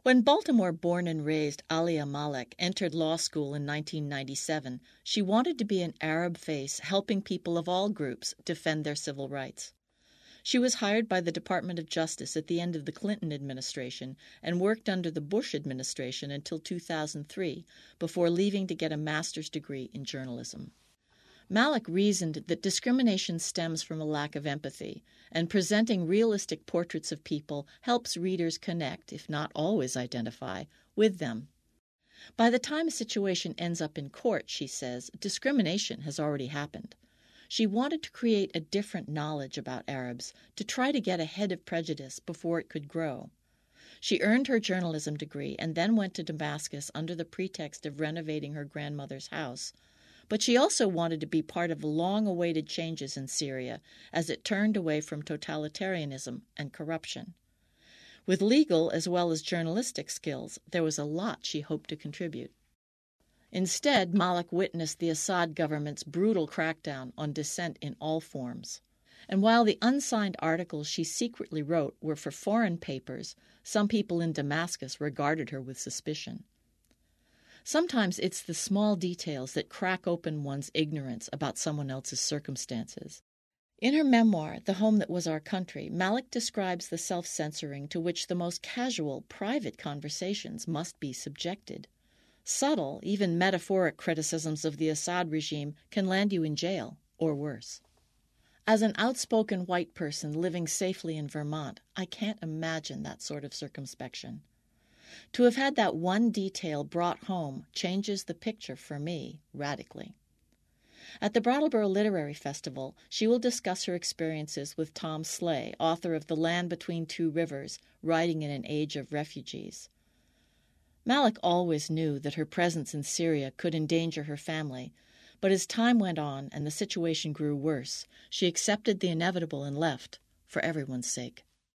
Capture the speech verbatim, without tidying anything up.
When Baltimore-born and raised Alia Malek entered law school in nineteen ninety-seven, she wanted to be an Arab face helping people of all groups defend their civil rights. She was hired by the Department of Justice at the end of the Clinton administration and worked under the Bush administration until two thousand three, before leaving to get a master's degree in journalism. Malek reasoned that discrimination stems from a lack of empathy, and presenting realistic portraits of people helps readers connect, if not always identify, with them. By the time a situation ends up in court, she says, discrimination has already happened. She wanted to create a different knowledge about Arabs to try to get ahead of prejudice before it could grow. She earned her journalism degree and then went to Damascus under the pretext of renovating her grandmother's house. But she also wanted to be part of the long-awaited changes in Syria as it turned away from totalitarianism and corruption. With legal as well as journalistic skills, there was a lot she hoped to contribute. Instead, Malek witnessed the Assad government's brutal crackdown on dissent in all forms. And while the unsigned articles she secretly wrote were for foreign papers, some people in Damascus regarded her with suspicion. Sometimes it's the small details that crack open one's ignorance about someone else's circumstances. In her memoir, The Home That Was Our Country, Malek describes the self-censoring to which the most casual, private conversations must be subjected. Subtle, even metaphoric criticisms of the Assad regime can land you in jail, or worse. As an outspoken white person living safely in Vermont, I can't imagine that sort of circumspection. To have had that one detail brought home changes the picture for me radically. At the Brattleboro Literary Festival, she will discuss her experiences with Tom Slay, author of The Land Between Two Rivers, Writing in an Age of Refugees. Malek always knew that her presence in Syria could endanger her family, but as time went on and the situation grew worse, she accepted the inevitable and left, for everyone's sake.